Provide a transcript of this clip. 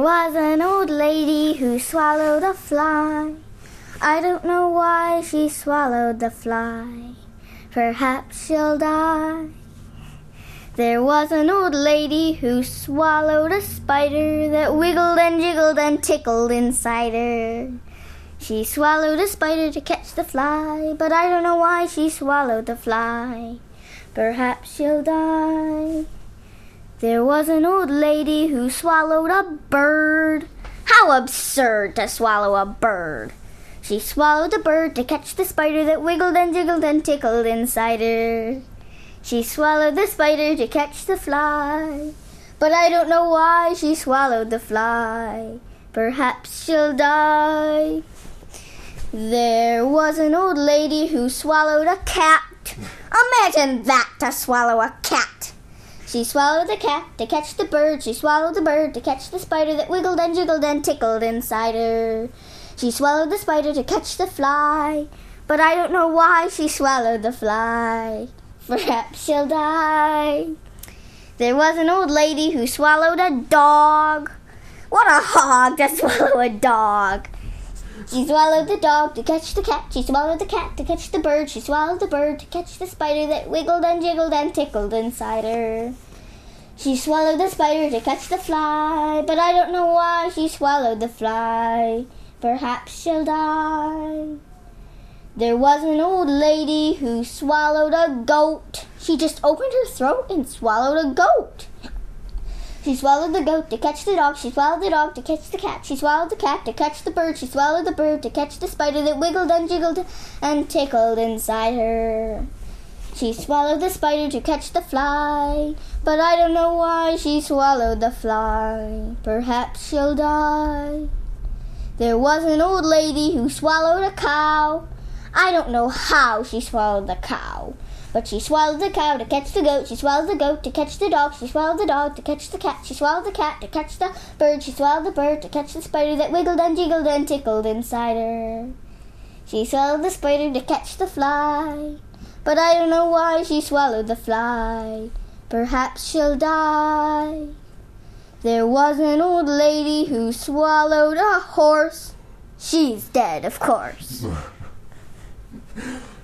was an old lady who swallowed a fly. I don't know why she swallowed the fly. Perhaps she'll die. There was an old lady who swallowed a spider that wiggled and jiggled and tickled inside her. She swallowed a spider to catch the fly, but I don't know why she swallowed the fly. Perhaps she'll die. There was an old lady who swallowed a bird. How absurd to swallow a bird! She swallowed the bird to catch the spider that wiggled and jiggled and tickled inside her. She swallowed the spider to catch the fly, but I don't know why she swallowed the fly. Perhaps she'll die. There was an old lady who swallowed a cat. Imagine that, to swallow a cat. She swallowed the cat to catch the bird. She swallowed the bird to catch the spider that wiggled and jiggled and tickled inside her. She swallowed the spider to catch the fly, but I don't know why she swallowed the fly. Perhaps she'll die. There was an old lady who swallowed a dog. What a hog to swallow a dog! She swallowed the dog to catch the cat. She swallowed the cat to catch the bird. She swallowed the bird to catch the spider that wiggled and jiggled and tickled inside her. She swallowed the spider to catch the fly, but I don't know why she swallowed the fly. Perhaps she'll die. There was an old lady who swallowed a goat. She just opened her throat and swallowed a goat. She swallowed the goat to catch the dog. She swallowed the dog to catch the cat. She swallowed the cat to catch the bird. She swallowed the bird to catch the spider that wiggled and jiggled and tickled inside her. She swallowed the spider to catch the fly, but I don't know why she swallowed the fly. Perhaps she'll die. There was an old lady who swallowed a cow. I don't know how she swallowed the cow, but she swallowed the cow to catch the goat. She swallowed the goat to catch the dog. She swallowed the dog to catch the cat. She swallowed the cat to catch the bird. She swallowed the bird to catch the spider that wiggled and jiggled and tickled inside her. She swallowed the spider to catch the fly, but I don't know why she swallowed the fly. Perhaps she'll die. There was an old lady who swallowed a horse. She's dead, of course.